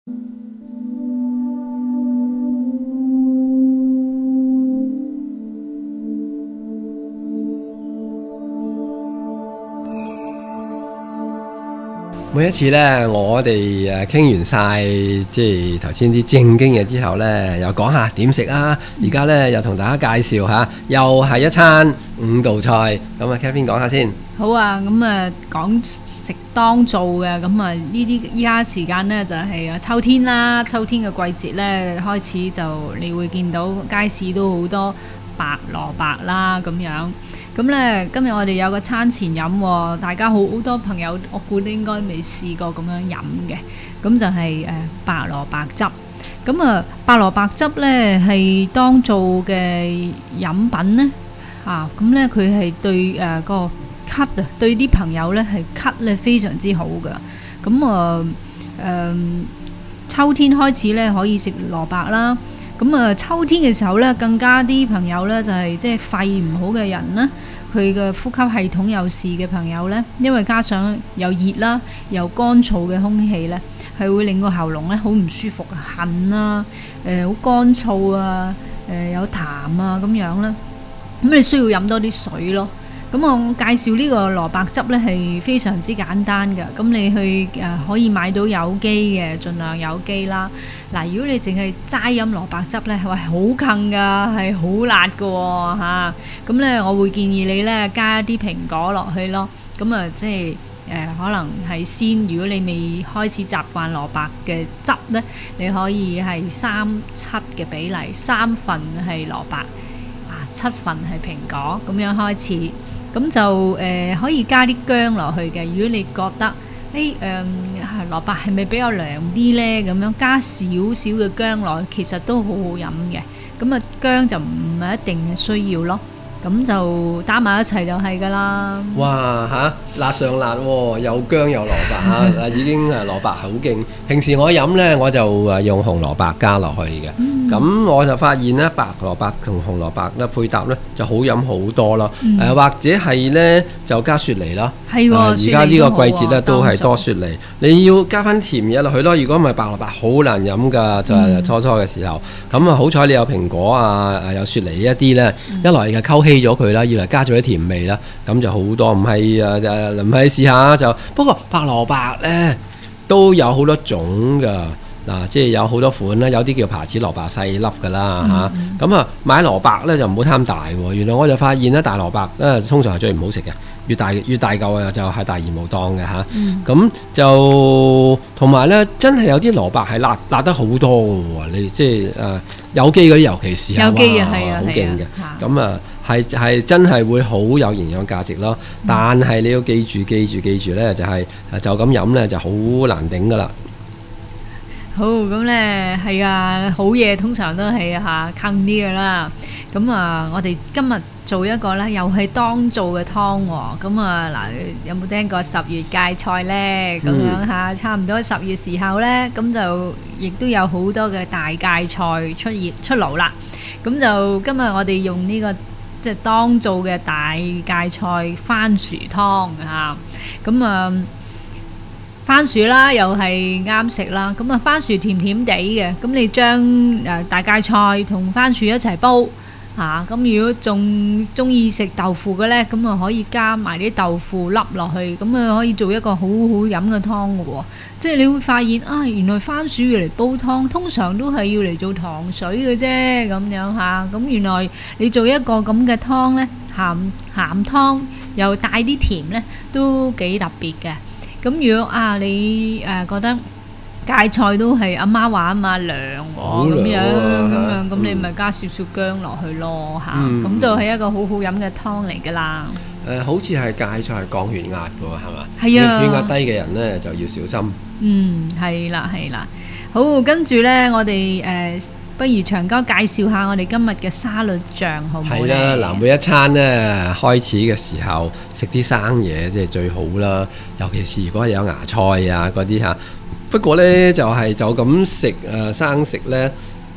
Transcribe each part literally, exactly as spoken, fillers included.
每一次呢，我哋誒傾完晒，即係頭先啲正經嘢之後呢，又講下點食啊！而家呢，又同大家介紹下，又係一餐五道菜。咁啊 Catherine 講下先。 好啊，咁啊講食當造嘅，咁啊呢啲依家時間呢，就係啊秋天啦，秋天嘅季節呢，開始就你會見到街市都好多白蘿蔔啦咁樣。咁咧，今日我哋有個餐前飲喎，大家好好多朋友，我估都應該未試過咁樣飲嘅。咁就係誒白蘿蔔汁。咁啊，白蘿蔔汁咧係當造嘅飲品咧，啊，咁咧佢係對誒個咳啊，對啲朋友咧係咳咧非常之好㗎。咁啊誒，秋天開始咧可以食蘿蔔啦。咁啊，秋天嘅時候咧，更加啲朋友咧就係即係肺唔好嘅人啦，佢嘅呼吸系統有事嘅朋友咧，因為加上又熱啦，又乾燥嘅空氣咧，係會令個喉嚨咧好唔舒服啊，痕啊，誒好乾燥啊，誒有痰啊咁樣啦，咁你需要飲多啲水咯。咁我介紹呢個蘿蔔汁呢係非常之簡單嘅，咁你去誒、呃、可以買到有機嘅，盡量有機啦。嗱，如果你淨係齋飲蘿蔔汁呢，係好近噶，係好辣噶喎嚇。咁呢，我會建議你呢加一啲蘋果落去咯。咁啊，即係誒、呃、可能係先，如果你未開始習慣蘿蔔嘅汁呢，你可以係三七嘅比例，三份係蘿蔔，啊七份係蘋果，咁樣開始。咁就誒、呃、可以加啲薑落去嘅。如果你覺得誒誒蘿蔔係咪比較涼啲呢？咁樣加少少嘅薑落去，其實都好好飲嘅。咁啊薑就唔係一定係需要咯。咁就打埋一齊就係噶啦。哇嚇，辣上辣喎，有薑有蘿蔔嚇，已經係蘿蔔好勁。平時我飲呢，我就誒用紅蘿蔔加落去嘅。咁、嗯、我就發現呢，白蘿蔔同紅蘿蔔咧配搭呢就好飲好多咯。誒、嗯呃、或者係呢，就加雪梨咯。係喎，而家呢個季節呢都係多雪梨。你要加翻甜嘢落去咯。如果唔係白蘿蔔好難飲㗎，就係初初嘅時候。咁、嗯、啊好彩你有蘋果啊，有雪梨一啲呢，嗯、一來嘅溝稀咗佢啦，二嚟加咗啲甜味啦，咁就好多。唔係誒誒，唔係試下就。不過白蘿蔔呢都有好多種㗎。嗱、啊，即係有好多款啦，有啲叫牌子蘿蔔細粒㗎啦嚇。咁啊，買蘿蔔咧就唔好貪大喎。原來我就發現咧，大蘿蔔咧通常係最唔好食嘅，越大越大嚿啊就係大而無當嘅嚇。咁、嗯啊、就同埋咧，真係有啲蘿蔔係辣辣得好多嘅喎。你即係誒、啊、有機嗰啲，尤其是有機嘅係啊，好勁嘅。咁啊係係真係會好有營養價值咯。嗯、但係你要記住記住記住咧，就係、是、就咁飲咧就好難頂㗎啦。 好，咁咧係啊，好嘢通常都係嚇坑啲噶啦。咁啊，我哋今日做一個咧，又係當造嘅湯喎。咁啊嗱，有冇聽過十月芥菜咧？咁樣嚇，差唔多十月時候咧，咁就亦都有好多嘅大芥菜出現出爐啦。咁就今日我哋用呢個即係當造嘅大芥菜番薯湯嚇。咁啊〜番薯啦，又係啱食啦。咁啊，番薯甜甜地嘅，咁你將誒大芥菜同番薯一齊煲嚇。咁、啊、如果仲中意食豆腐嘅呢，咁啊可以加埋啲豆腐粒落去，咁啊可以做一個好好飲嘅湯嘅喎。即係你會發現啊，原來番薯要嚟煲湯，通常都係要嚟做糖水嘅啫，咁樣嚇。咁、啊、原來你做一個咁嘅湯呢，鹹鹹湯又帶啲甜呢，都幾特別嘅。咁如果啊你誒、呃、覺得芥菜都係阿媽話啊嘛涼喎，咁樣咁樣，咁你咪加少少薑落去咯嚇，咁、嗯、就係一個好好飲嘅湯嚟噶啦。誒、 呃，好似係芥菜係降血壓嘅喎，係嘛？ 係啊， 血壓低嘅人咧就要小心。嗯，係啦係啦。 好，跟住咧我哋誒。呃不如長交介紹下我哋今日嘅沙律醬好唔好咧？ 係啦，嗱，每一餐咧開始嘅時候食啲生嘢即係最好啦，尤其是如果有芽菜啊嗰啲嚇。不過咧就係、是、就咁食誒生食咧，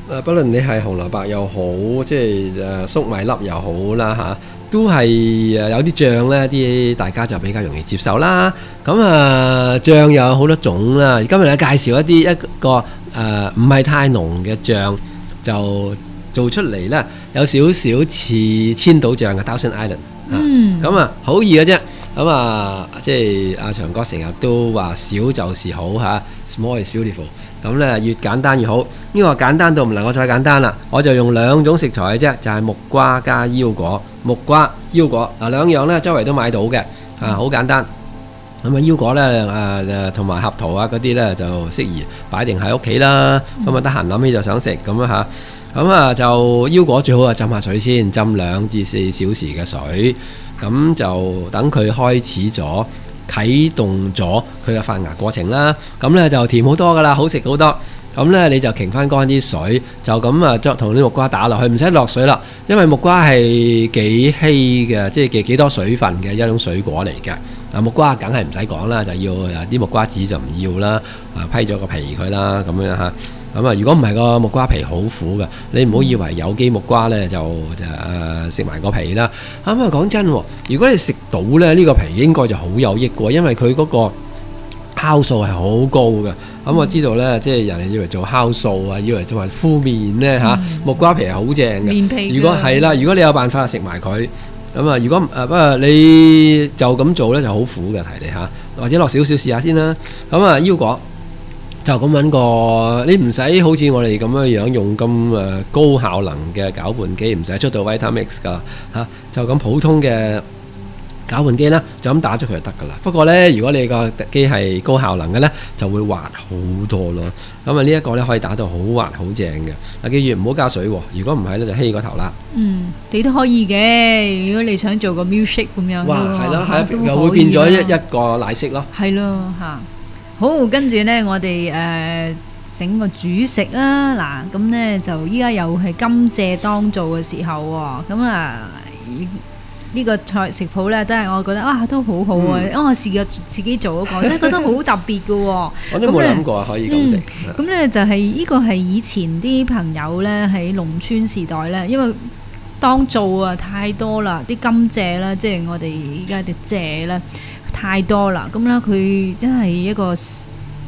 誒，不論你係紅蘿蔔又好，即係誒粟米粒又好啦嚇、啊，都係誒有啲醬呢，啲大家就比較容易接受啦。咁啊，醬又有好多種啦。今日咧介紹一啲一個誒唔係太濃嘅醬，就做出嚟呢，有少少似千島醬嘅 Thousand Island。嗯。咁啊，好易嘅啫。咁啊，即係阿長哥成日都話少就是好嚇、啊、，small is beautiful。咁咧越簡單越好。呢個簡單到唔能夠再簡單啦，我就用兩種食材嘅啫，就係、是、木瓜加腰果。木瓜、腰果嗱兩樣咧，周圍都買到嘅，啊好簡單。咁啊腰果咧誒誒同埋合桃啊嗰啲咧就適宜擺定喺屋企啦。咁啊得閒諗起就想食咁樣嚇。咁啊就腰果最好啊浸下水先，浸兩至四小時嘅水。咁就等佢開始咗啟動咗佢嘅發芽過程啦。咁呢就甜好多噶啦，好食好多。咁呢你就擎翻乾啲水，就咁啊將同啲木瓜打落去，唔使落水啦。因為木瓜係幾稀嘅，即係幾幾多水分嘅一種水果嚟嘅。啊木瓜梗係唔使講啦，就要啲木瓜籽就唔要啦，啊批咗個皮佢啦，咁樣嚇。咁啊，如果唔係個木瓜皮好苦嘅，你唔好以為有機木瓜呢就就誒食埋個皮啦。咁啊講真，如果你食到咧呢個皮，應該就好有益嘅，因為佢嗰個酵素係好高嘅。咁、嗯、我知道呢，即係人哋以為做酵素啊，以為做埋敷面呢。嚇、嗯，木瓜皮係好正嘅。面皮。如果係啦，如果你有辦法食埋佢，咁啊，如果誒不過你就咁做呢，就好苦嘅，提你嚇，或者落少少試下先啦。咁啊，腰果。就咁揾個，你唔使好似我哋咁樣樣用咁誒高效能嘅攪拌機，唔使出到 Vitamix 㗎嚇，就咁普通嘅攪拌機啦，就咁打咗佢就得㗎啦。不過呢，如果你個機係高效能嘅呢，就會滑好多咯。咁啊，呢一個呢可以打到好滑好正嘅。嗱，記住唔好加水喎，如果唔係呢，就稀個頭啦。嗯， 你都可以嘅，如果你想做個 milkshake 咁樣。 哇，係咯，係又會變咗一一個奶昔咯。 係咯嚇。好，跟住呢，我哋誒整個主食啦。嗱，咁呢就依家又係甘蔗當造嘅時候喎。咁啊，呢、呢個菜食譜呢，都係我覺得啊，都好好啊。因為、嗯、我試過自己做嗰個，真係覺得好特別嘅喎。 我都冇諗過可以咁食。咁、 嗯、呢就係、係、呢個係以前啲朋友呢，喺農村時代呢，因為當造啊太多啦，啲甘蔗啦，即係我哋依家嘅蔗呢。太多啦，咁啦佢真係一個誒、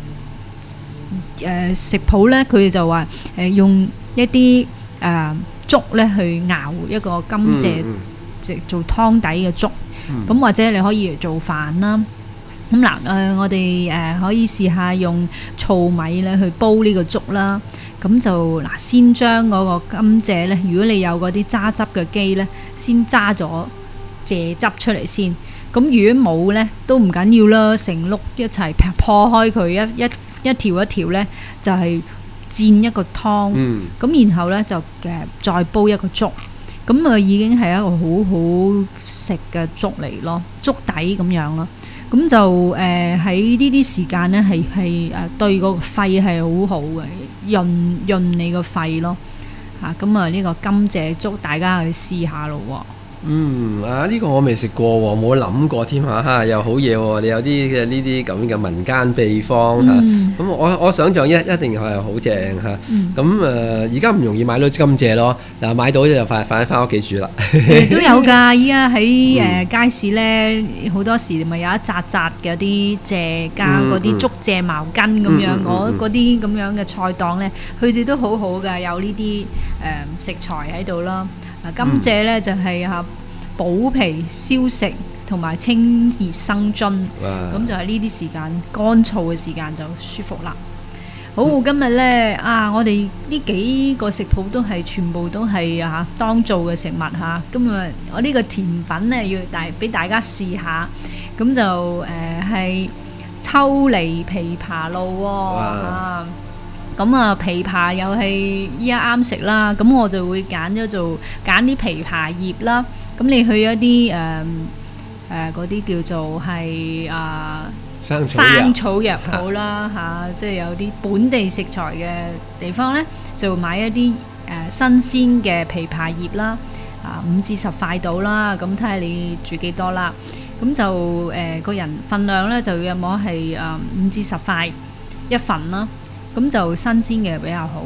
呃、食譜呢，佢就話誒、呃、用一啲誒、呃、粥呢去熬一個甘蔗，即、嗯嗯、做湯底嘅粥，咁、嗯、或者你可以做飯啦。咁嗱誒，我哋誒、呃、可以試下用糙米咧去煲呢個粥啦。咁就嗱，先將嗰個甘蔗呢，如果你有嗰啲揸汁嘅機呢，先揸咗蔗汁出嚟先。咁如果冇呢，都唔緊要啦，成碌一齊破開佢，一一一條一條呢，就係、是、煎一個湯。咁、嗯、然後呢，就誒再煲一個粥，咁啊已經係一個好好食嘅粥嚟咯，粥底咁樣咯。咁就誒喺呢啲時間呢，係係誒對個肺係好好嘅，潤潤你個肺咯。嚇，咁啊呢個甘蔗粥大家去試下咯喎。 嗯啊，呢、這個我未食過喎，冇諗過添嚇嚇，又好嘢喎！你有啲嘅呢啲咁嘅民間秘方嚇，咁、嗯啊、我我想象一一定係好正嚇。咁誒而家唔容易買到甘蔗咯，嗱、啊、買到就快快翻屋企煮啦。 都有㗎，依家喺誒街市咧，好多時咪有一紮紮嘅啲蔗加嗰啲竹蔗茅根咁樣，我嗰啲咁樣嘅菜檔咧，佢哋都好好㗎，有呢啲誒食材喺度啦。嗱，甘蔗咧就係嚇補脾消食同埋清熱生津，咁就係呢啲時間乾燥嘅時間就舒服啦。好，嗯、今日咧啊，我哋呢幾個食譜都係全部都係嚇當造嘅食物嚇。今日我呢個甜品咧要大俾大家試下，咁就誒係、呃、秋梨枇杷露喎、啊。咁啊，枇杷又係依家啱食啦，咁我就會揀咗做揀啲枇杷葉啦。咁你去一啲誒誒嗰啲叫做係啊、呃、生草藥鋪啦嚇，即係有啲本地食材嘅地方咧，就買一啲誒、呃、新鮮嘅枇杷葉啦，啊五至十塊到啦，咁睇下你煮幾多啦。咁就誒、呃、個人份量咧就有冇係誒五至十塊一份啦。咁就新鮮嘅比較好，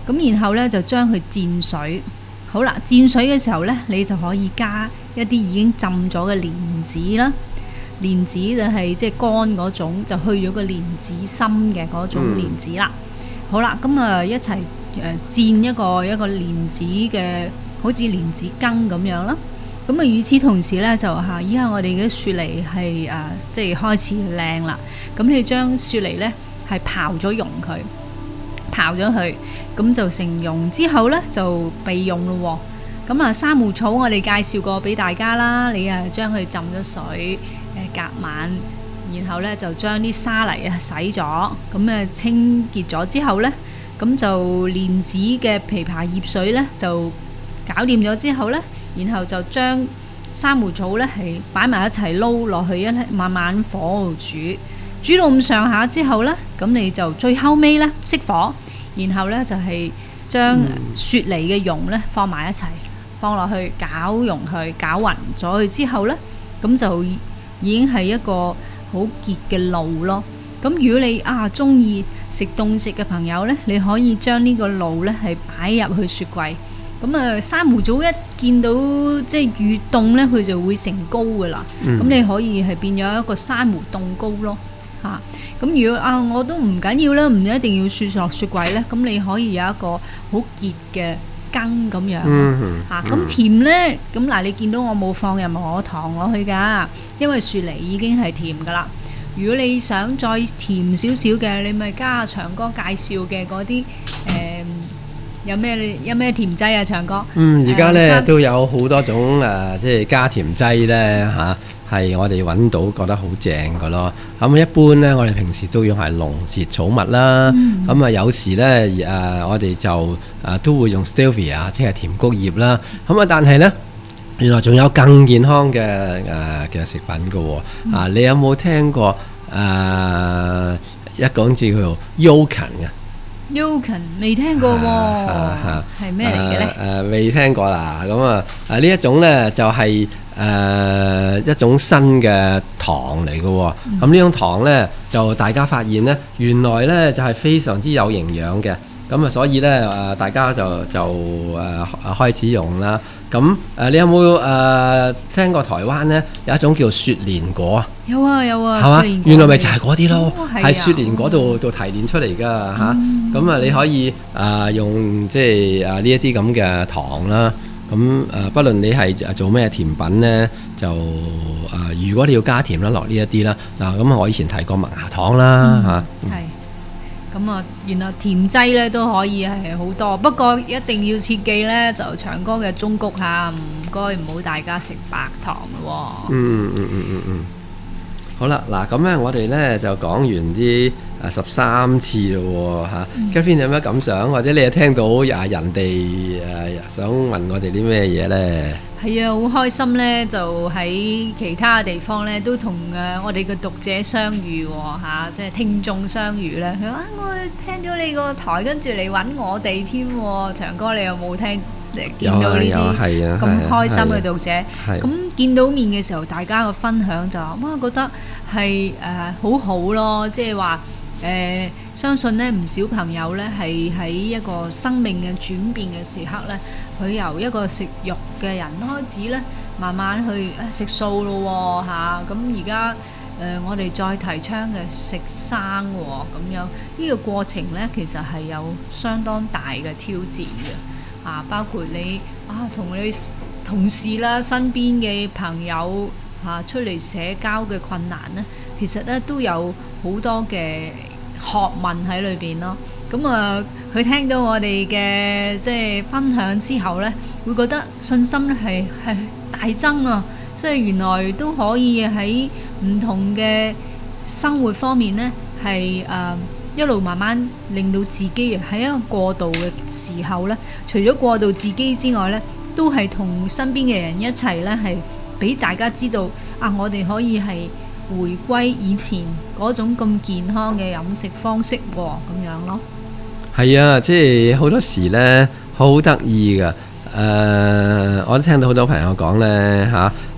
咁然後呢，就將佢煎水。好啦，煎水嘅時候呢，你就可以加一啲已經浸咗嘅蓮子啦。蓮子就係即係乾嗰種，就去咗個蓮子心嘅嗰種蓮子啦。嗯、好啦，咁啊一齊誒煎一個一個蓮子嘅，好似蓮子羹咁樣啦。咁啊，與此同時咧，就嚇依家我哋嘅雪梨係誒、啊，即係開始靚啦。咁你將雪梨咧係刨咗溶佢，刨咗佢，咁就成溶之後咧就備用咯喎。咁啊，珊瑚草我哋介紹過俾大家啦，你啊將佢浸咗水誒隔晚，然後咧就將啲沙泥啊洗咗，咁啊清潔咗之後咧，咁就蓮子嘅枇杷葉水咧就搞掂咗之後咧。然後就將珊瑚草咧係擺埋一齊撈落去，一慢慢火度煮，煮到咁上下之後咧，咁你就最後尾咧熄火，然後咧就係將雪梨嘅蓉咧放埋一齊，放落去攪溶佢，攪勻咗佢之後咧，咁就已經係一個好傑嘅露咯。咁如果你啊中意食凍食嘅朋友咧，你可以將呢個露咧係擺入去雪櫃。咁啊，珊瑚藻一見到即係越凍咧，佢就會成膏噶啦。咁、嗯、你可以係變咗一個珊瑚凍膏咯，嚇、啊。咁如果啊，我都唔緊要啦，唔一定要雪落雪櫃咧。咁你可以有一個好結嘅羹咁樣，嚇、嗯。咁、啊、甜咧，咁嗱，你見到我冇放任何糖落去㗎，因為雪梨已經係甜㗎啦。如果你想再甜少少嘅，你咪加阿長哥介紹嘅嗰啲誒。呃有咩有咩甜劑啊，長哥？ 嗯，而家咧都有好多種誒、呃，即係加甜劑咧嚇，係、啊、我哋揾到覺得好正嘅咯。咁、嗯、一般咧，我哋平時都用係龍舌草蜜啦。咁啊、嗯嗯，有時咧誒、呃，我哋就誒、呃、都會用 stevia，即係甜菊葉啦。咁、嗯、啊，但係咧，原來仲有更健康嘅誒嘅食品嘅喎、哦。啊，你有冇聽過誒、呃、一講字叫做 Yolken 嘅？ Yolken 未聽過喎，係咩嚟嘅咧？ 誒未聽過啦，咁啊誒呢一種咧就係、是、誒、呃、一種新嘅糖嚟嘅喎。咁呢種糖咧就大家發現咧，原來咧就係、是、非常之有營養嘅。咁啊，所以咧誒、呃、大家就就誒、呃、開始用啦。咁誒、呃，你有冇誒、呃、聽過台灣咧有一種叫雪蓮果啊？ 有啊有啊， 係嘛？原來咪就係嗰啲咯，係、哦、雪蓮果度度提煉出嚟㗎嚇。咁啊，嗯、你可以誒、呃、用即係誒呢一啲咁嘅糖啦。咁誒、呃，不論你係做咩甜品咧，就誒、呃、如果你要加甜啦，落呢一啲啦。嗱，咁我以前提過麥芽糖啦嚇。 係、嗯。咁啊，原來甜劑咧都可以係好多，不過一定要切記咧，就長哥嘅忠告下，唔該唔好大家食白糖咯。 嗯嗯嗯嗯嗯。好啦，嗱咁咧，我哋咧就講完啲誒十三次咯嚇。Catherine、嗯、有咩感想？或者你有聽到啊人哋誒、呃、想問我哋啲咩嘢咧？ 係啊，好開心咧！就喺其他嘅地方咧，都同誒我哋嘅讀者相遇喎嚇，即係聽眾相遇咧。佢話：我聽咗你個台，跟住嚟揾我哋添。長哥，你有冇聽誒見到呢啲咁開心嘅讀者？咁見到面嘅時候，大家嘅分享就話：哇，覺得係誒好好咯！即係話誒，相信咧唔少朋友咧係喺一個生命嘅轉變嘅時刻咧。佢由一個食肉嘅人開始咧，慢慢去食素咯嚇。咁而家誒，我哋再提倡嘅食生喎、哦，咁樣呢、呢個過程咧，其實係有相當大嘅挑戰嘅啊。包括你啊，同你同事啦、身邊嘅朋友嚇、啊、出嚟社交嘅困難咧，其實咧都有好多嘅學問喺裏邊咯。咁啊，佢聽到我哋嘅即係分享之後呢，會覺得信心咧係係大增啊！即係原來都可以喺唔同嘅生活方面呢，係誒、呃、一路慢慢令到自己喺一個過渡嘅時候呢，除咗過渡自己之外呢，都係同身邊嘅人一齊呢，係俾大家知道啊！我哋可以係回歸以前嗰種咁健康嘅飲食方式喎，咁樣咯。 係啊，即係好多時咧，好得意噶。誒、呃，我都聽到好多朋友講咧嚇，誒、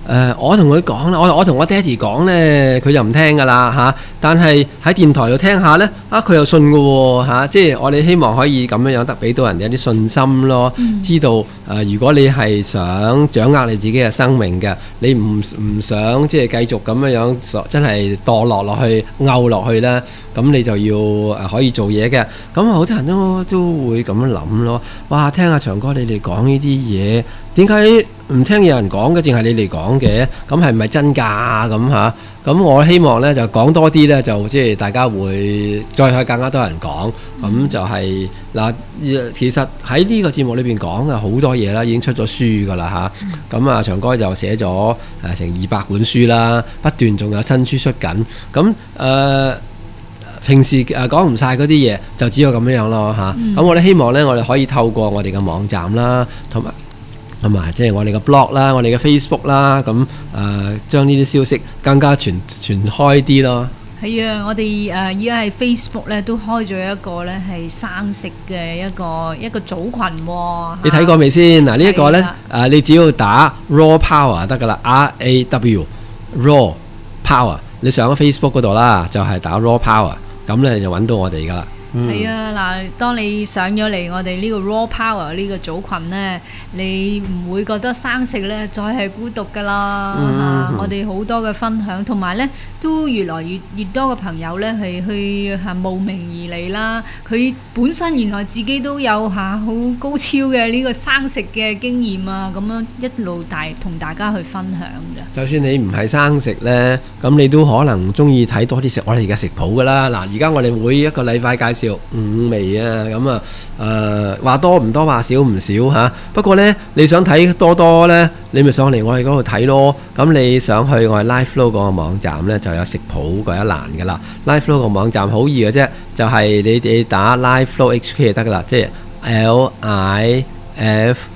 誒，我同佢講啦，我我同我爹哋講呢，佢就唔聽噶啦嚇。但係喺電台度聽下呢，啊佢又信嘅喎嚇。即係我哋希望可以咁樣樣得俾到人哋一啲信心咯，嗯、知道誒、呃，如果你係想掌握你自己嘅生命嘅，你唔唔想即係繼續咁樣樣真係墮落落去、拗落去呢，咁你就要誒可以做嘢嘅。咁好多人都都會咁樣諗咯。哇，聽阿長哥你哋講呢啲嘢，點解唔聽有人講嘅，淨係你哋講嘅？咁係唔係真㗎咁嚇？咁我希望呢就講多啲呢，就即係大家會再去更加多人講。咁就係、是、嗱，其實喺呢個節目裏邊講嘅好多嘢啦，已經出咗書㗎啦嚇。咁啊，長哥就寫咗誒成二百本書啦，不斷仲有新書出緊。咁誒。呃平時誒講唔晒嗰啲嘢，就只有咁樣樣咯嚇。咁、嗯、我哋希望呢，我哋可以透過我哋嘅網站啦，同埋同埋即係我哋嘅 blog 啦，我哋嘅 Facebook 啦，咁誒將呢啲消息更加傳傳開啲咯。 係啊，我哋誒依家喺 Facebook 咧都開咗一個咧係生食嘅一個一個組群喎、哦。你睇過未先？嗱、啊，呢一個呢，誒、啊，你只要打 Raw Power 得噶啦 ，R A W Raw Power， 你上咗 Facebook 嗰度啦，就係、是、打 Raw Power。咁咧你就揾到我哋噶啦。 係、嗯、啊，嗱，當你上咗嚟我哋呢個 Raw Power 呢個組群呢，你唔會覺得生食呢再係孤獨噶啦、嗯啊、我哋好多嘅分享，同埋呢都越來越越多嘅朋友呢係去係慕名而嚟啦。佢本身原來自己都有嚇好高超嘅呢個生食嘅經驗啊，咁樣一路大同大家去分享嘅。 就算你唔係生食呢，咁你都可能中意睇多啲食我哋嘅食譜噶啦。嗱，而家我哋每一個禮拜介紹五味啊，咁啊，誒話多唔多，話少唔少嚇。不過呢，你想睇多多呢，你咪上嚟我哋嗰度睇咯。咁你想去我哋 LiveFlow 嗰個網站呢，就有食譜嗰一欄噶啦。LiveFlow 個網站好易嘅啫，就係你哋打 LiveFlow H K 就得噶啦，即係 L I F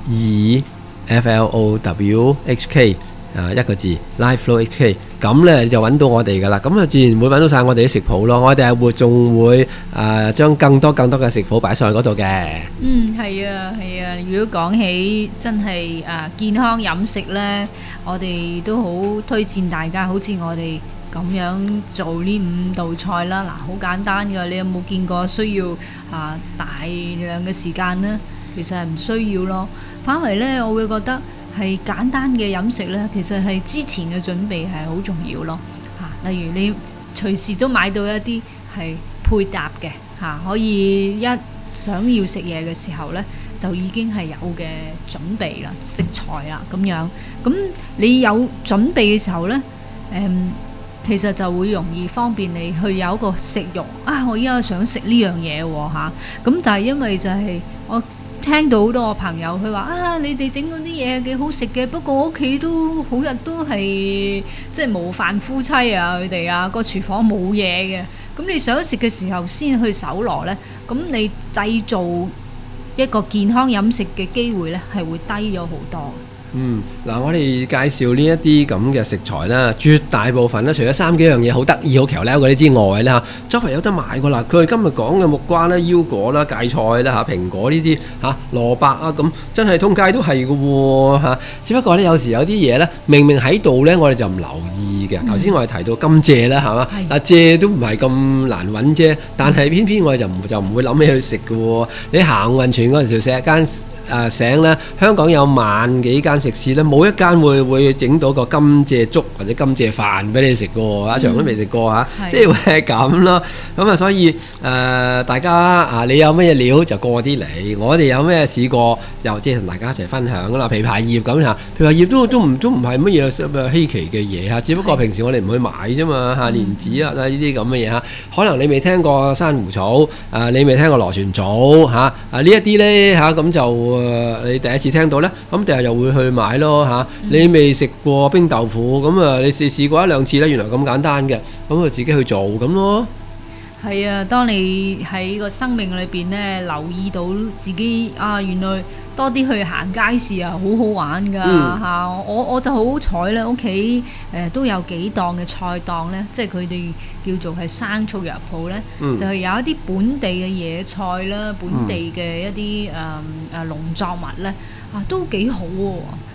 E F L O W H K。啊，一個字 LiveFlow H K， 咁咧你就揾到我哋噶啦，咁啊自然會揾到晒我哋啲食譜咯。我哋係會仲會誒將更多更多嘅食譜擺上去嗰度嘅。嗯， 係啊，係啊。如果講起真係誒、啊、健康飲食呢，我哋都好推薦大家，好似我哋咁樣做呢五道菜啦。嗱、啊，好簡單㗎，你有冇見過需要啊大量嘅時間呢？其實係唔需要咯。反為呢，我會覺得係簡單嘅飲食呢，其實係之前嘅準備係好重要咯嚇。例如你隨時都買到一啲係配搭嘅嚇，可以一想要食嘢嘅時候呢，就已經係有嘅準備啦，食材啦咁樣。咁你有準備嘅時候呢，誒、嗯、其實就會容易方便你去有一個食慾啊！我依家想食呢樣嘢喎嚇。咁但係因為就係我聽到好多個朋友佢話啊，你哋整嗰啲嘢幾好食嘅，不過我屋企都好日都係即係無飯夫妻啊，佢哋啊個廚房冇嘢嘅。咁你想食嘅時候先去搜羅呢，咁你製造一個健康飲食嘅機會呢係會低咗好多。 嗯，嗱，我哋介紹呢一啲咁嘅食材啦，絕大部分咧，除咗三幾樣嘢好得意、好巧叻嗰啲之外咧嚇，周圍有得買噶啦。佢哋今日講嘅木瓜啦、腰果啦、芥菜啦嚇、蘋果呢啲嚇、蘿蔔啊，咁真係通街都係嘅喎嚇。只不過咧，有時有啲嘢咧，明明喺度咧，我哋就唔留意嘅。頭先、嗯、我哋提到甘蔗啦，係嘛？嗱，蔗都唔係咁難揾啫，但係偏偏我哋就唔就唔會諗起去食嘅喎。你行運泉嗰陣時食一間。誒、呃、醒咧，香港有萬幾間食肆咧，冇一間會會整到個甘蔗粥或者甘蔗飯俾你食嘅喎，阿長都未食過嚇，嗯、即係會係咁咯。咁啊，所以誒、呃、大家啊，你有咩料就過啲嚟，我哋有咩試過就即係同大家一齊分享啦。枇杷葉咁嚇，枇杷葉都都唔都唔係乜嘢稀奇嘅嘢嚇，只不過平時我哋唔去買啫嘛嚇，蓮子啊呢啲咁嘅嘢嚇，可能你未聽過珊瑚草，啊你未聽過螺旋藻嚇，啊呢一啲咧嚇咁就。誒，你第一次聽到呢，咁第日又會去買咯嚇。你未食過冰豆腐，咁啊，你試試過一兩次呢，原來咁簡單嘅，咁就自己去做咁咯。 係啊，當你喺個生命裏邊咧，留意到自己啊，原來多啲去行街市啊，好好玩㗎嚇、嗯啊！我我就好彩咧，屋企誒都有幾檔嘅菜檔咧，即係佢哋叫做係生醋藥鋪咧，嗯、就係有一啲本地嘅野菜啦，本地嘅一啲誒誒農作物咧，啊都幾好喎！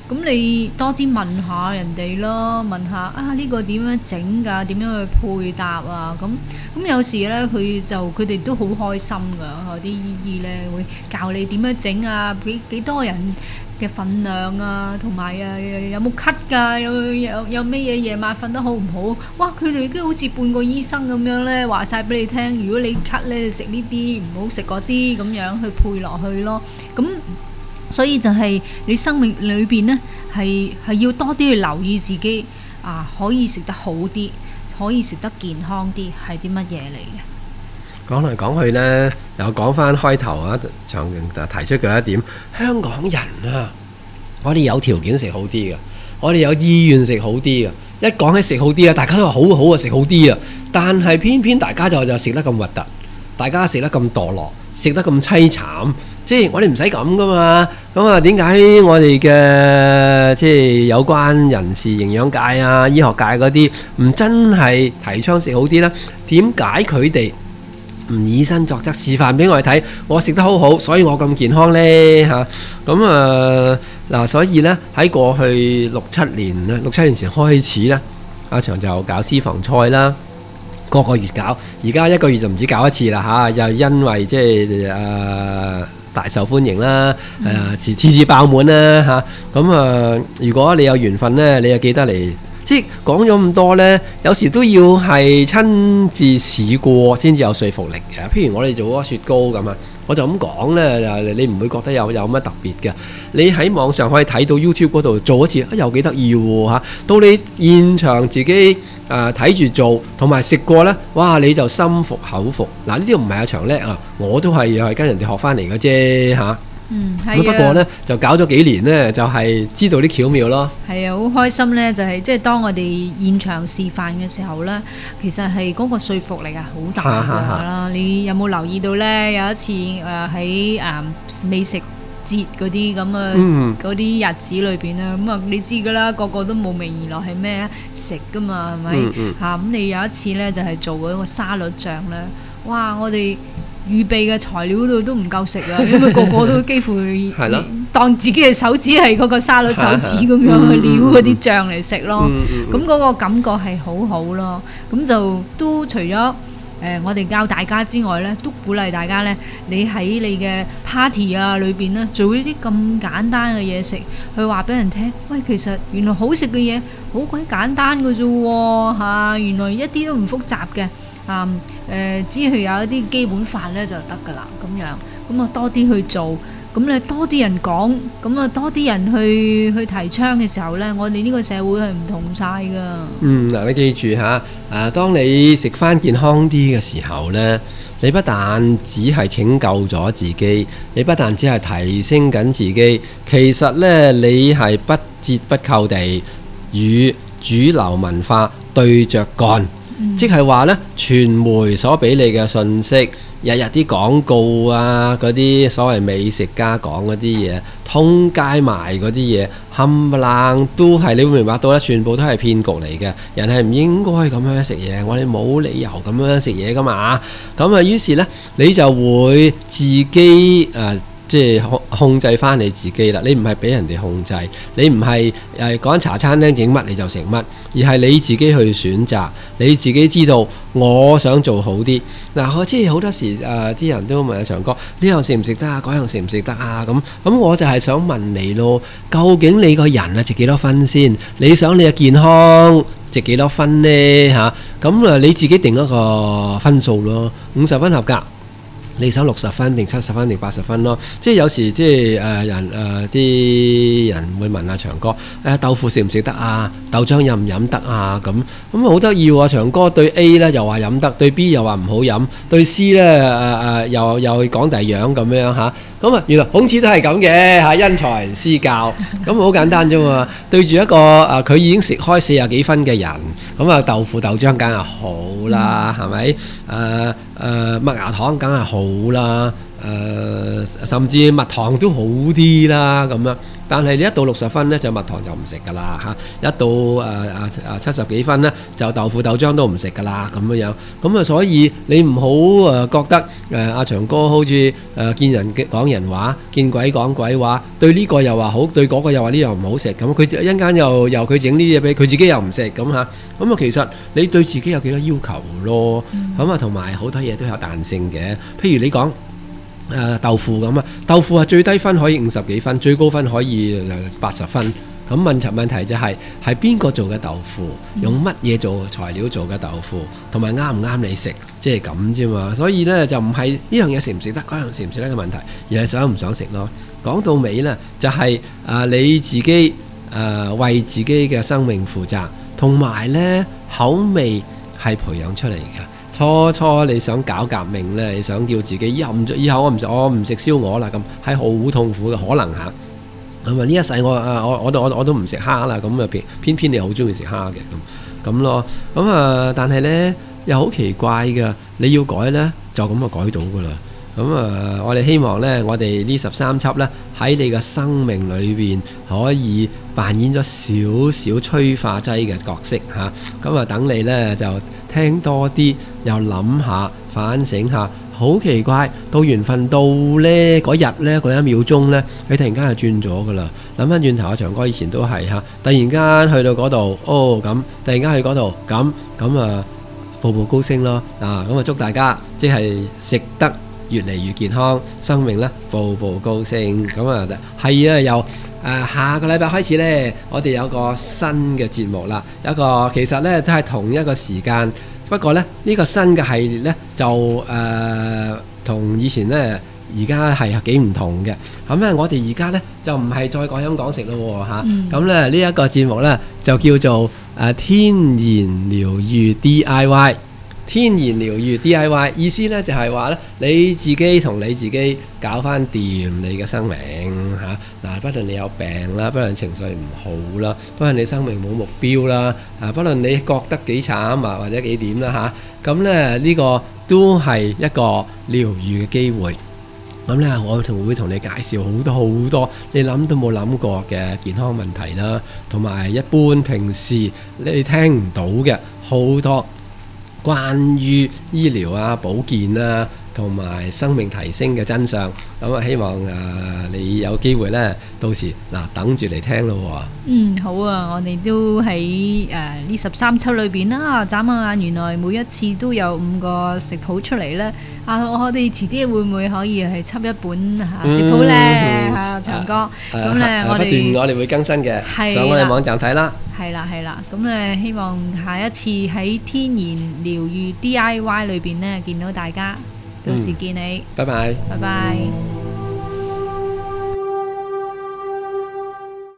咁你多啲問下人哋咯，問下啊呢個點樣整㗎？點樣去配搭啊？咁咁有時咧佢就佢哋都好開心㗎，啲姨姨咧會教你點樣整啊，幾幾多人嘅份量啊，同埋啊有冇咳㗎？有有有咩嘢夜晚瞓得好唔好？哇！佢哋都好似半個醫生咁樣咧，話晒俾你聽。如果你咳咧，食呢啲唔好食嗰啲咁樣去配落去咯。咁所以就係你生命裏邊呢，係係要多啲去留意自己啊，可以食得好啲，可以食得健康啲，係啲乜嘢嚟嘅？ 講嚟講去呢，又講翻開頭啊，長提出嘅一點，香港人啊，我哋有條件食好啲嘅，我哋有意願食好啲嘅。一講起食好啲啊，大家都話好好啊，食好啲啊，但係偏偏大家就就食得咁核突，大家食得咁墮落，食得咁凄慘。即係我哋唔使咁噶嘛，咁啊點解我哋嘅即係有關人士、營養界啊、醫學界嗰啲唔真係提倡食好啲呢？點解佢哋唔以身作則示範俾我哋睇？我食得好好，所以我咁健康呢。嚇、啊。咁啊嗱，所以呢，喺過去六七年咧，六七年前開始呢，阿長就搞私房菜啦。個個月搞，而家一個月就唔止搞一次啦嚇，又、啊、因為即係誒大受歡迎啦，誒次次次爆滿啦嚇，咁啊如果你有緣分呢，你就記得嚟。即係講咗咁多呢，有時都要係親自試過先至有說服力嘅。譬如我哋做嗰個雪糕咁啊，我就咁講呢，你唔會覺得有有乜特別嘅。你喺網上可以睇到 YouTube 嗰度做一次，啊又幾得意喎嚇。到你現場自己誒睇住做，同埋食過呢，哇你就心服口服。嗱呢啲唔係阿長叻啊，我都係又係跟人哋學翻嚟嘅啫嚇。 嗯，係啊。 不過呢，就搞咗幾年呢，就係、是、知道啲巧妙咯。 係啊，好開心呢，就係即係當我哋現場示範嘅時候呢，其實係嗰個說服力係好大㗎啦。你有冇留意到呢？有一次誒喺誒美食節嗰啲咁啊嗰啲日子裏邊啦，咁啊你知㗎啦，個個都慕名而來係咩啊？食㗎嘛，係咪嚇？咁你有一次呢，就係、是、做嗰個沙律醬咧，哇！我哋預備嘅材料度都唔夠食啊，因為個個都幾乎當自己嘅手指係嗰個沙律手指咁樣去撩嗰啲醬嚟食咯。咁嗰個感覺係好好咯。咁就都除咗誒、呃、我哋教大家之外呢，都鼓勵大家呢，你喺你嘅 party 啊裏邊呢，做呢啲咁簡單嘅嘢食，去話俾人聽。喂，其實原來好食嘅嘢好鬼簡單㗎啫喎嚇，原來一啲都唔複雜嘅。啊、嗯呃、只要有一啲基本法咧就得㗎啦，咁樣咁啊多啲去做，咁咧多啲人講，咁啊多啲人去去提倡嘅時候咧，我哋呢個社會係唔同晒㗎。嗯， 嗱，你記住嚇，誒，當你食翻健康啲嘅時候咧，你不但只係拯救咗自己，你不但只係提升緊自己，其實咧你係不折不扣地與主流文化對着幹。即係話呢，傳媒所俾你嘅信息，日日啲廣告啊，嗰啲所謂美食家講嗰啲嘢，通街賣嗰啲嘢，冚唪唥都係，你會明白到咧，全部都係騙局嚟嘅。人係唔應該咁樣食嘢，我哋冇理由咁樣食嘢噶嘛。咁啊，於是呢，你就會自己誒。呃即係控控制翻你自己啦，你唔係俾人哋控制，你唔係誒嗰間茶餐廳整乜你就食乜，而係你自己去選擇，你自己知道我想做好啲。嗱、啊，我知好多時誒啲、呃、人都問阿長哥，呢樣食唔食得啊？嗰樣食唔食得啊？咁咁我就係想問你咯，究竟你個人啊值幾多分先？你想你嘅健康值幾多分呢？嚇，咁啊你自己定一個分數咯，五十分合格。你想六十分定七十分定八十分咯？即係有時即係誒、呃、人誒啲、呃、人會問阿長哥誒、呃、豆腐食唔食得啊？豆漿飲唔飲得啊？咁咁好得意喎！長哥對 A 咧又話飲得，對 B 又話唔好飲，對 C 咧誒誒又又講第二樣咁樣嚇。咁啊原來孔子都係咁嘅嚇，因材施教。咁好簡單啫嘛。對住一個誒佢、呃、已經食開四十幾分嘅人，咁啊豆腐豆漿梗係好啦，係咪？誒誒麥芽糖梗係好啦，誒、 誒甚至蜜糖都好啲啦咁樣。但係你一到六十分呢，就蜜糖就唔食噶啦嚇，一到誒誒誒七十幾分呢，就豆腐豆漿都唔食噶啦咁樣樣。咁啊，所以你唔好誒覺得誒阿長哥好似誒、呃、見人講人話，見鬼講鬼話，對呢個又話好，對嗰個又話呢樣唔好食咁。佢一陣間又又佢整呢啲嘢俾佢自己又唔食咁嚇。咁啊，其實你對自己有幾多要求咯？咁啊，同埋好多嘢都有彈性嘅。譬如你講。誒、呃、豆腐咁啊，豆腐係最低分可以五十幾分，最高分可以八十分。咁問題問題就係係邊個做嘅豆腐，用乜嘢做材料做嘅豆腐，同埋啱唔啱你食，即係咁啫嘛。所以呢，就唔係呢樣嘢食唔食得，嗰樣食唔食得嘅問題，而係想唔想食咯。講到尾呢，就係、是、誒、呃、你自己誒、呃、為自己嘅生命負責，同埋呢口味係培養出嚟嘅。初初你想搞革命呢，你想叫自己以後唔以後我唔食我唔食燒鵝啦，咁係好痛苦嘅，可能嚇。咁啊呢一世我啊我我都我我都唔食蝦啦，咁啊偏偏偏你好中意食蝦嘅咁咁咯。咁啊但係呢又好奇怪嘅，你要改呢，就咁就改到噶啦。咁啊我哋希望呢，我哋呢十三輯呢，喺你嘅生命裏邊可以扮演咗少少催化劑嘅角色嚇。咁啊等你呢，就聽多啲，又諗下反省下。好奇怪，到緣分到呢嗰日呢，嗰一秒鐘呢，你突然間就轉咗噶啦。諗翻轉頭，阿長哥以前都係嚇，突然間去到嗰度，哦咁，突然間去嗰度，咁咁啊，步步高升咯。啊，咁啊祝大家即係食得越嚟越健康，生命呢步步高升。咁啊係啊，由誒、呃、下個禮拜開始呢，我哋有個新嘅節目啦，有一個其實呢都係同一個時間。不過呢，呢、這個新嘅系列呢，就誒同、呃、以前呢而家係幾唔同嘅。咁咧，我哋而家呢，就唔係再講飲講食咯嚇。咁咧呢一個節目呢，就叫做誒、呃、天然療愈 D I Y。天然療愈 D I Y 意思呢，就係話呢，你自己同你自己搞翻掂你嘅生命嚇。嗱、啊，不論你有病啦，不論情緒唔好啦，不論你生命冇目標啦，啊，不論你覺得幾慘啊或者幾點啦嚇，咁、啊、咧呢、呢個都係一個療愈嘅機會。咁咧，我同會同你介紹好多好多你諗都冇諗過嘅健康問題啦，同埋一般平時你聽唔到嘅好多關於醫療啊、保健啊同埋生命提升嘅真相。咁啊，希望誒、呃、你有機會呢，到時嗱、呃、等住嚟聽咯喎。嗯， 好啊，我哋都喺誒呢十三輯裏邊啦，眨下眼原來每一次都有五個食譜出嚟呢。啊，我哋遲啲會唔會可以係輯一本嚇、啊、食譜呢？嚇、嗯啊，長哥，咁咧、啊啊、我哋不斷我哋會更新嘅，上我哋網站睇啦。係啦係啦，咁咧希望下一次喺天然療愈 D I Y 裏邊呢，見到大家，到時見你。拜拜、嗯。拜拜。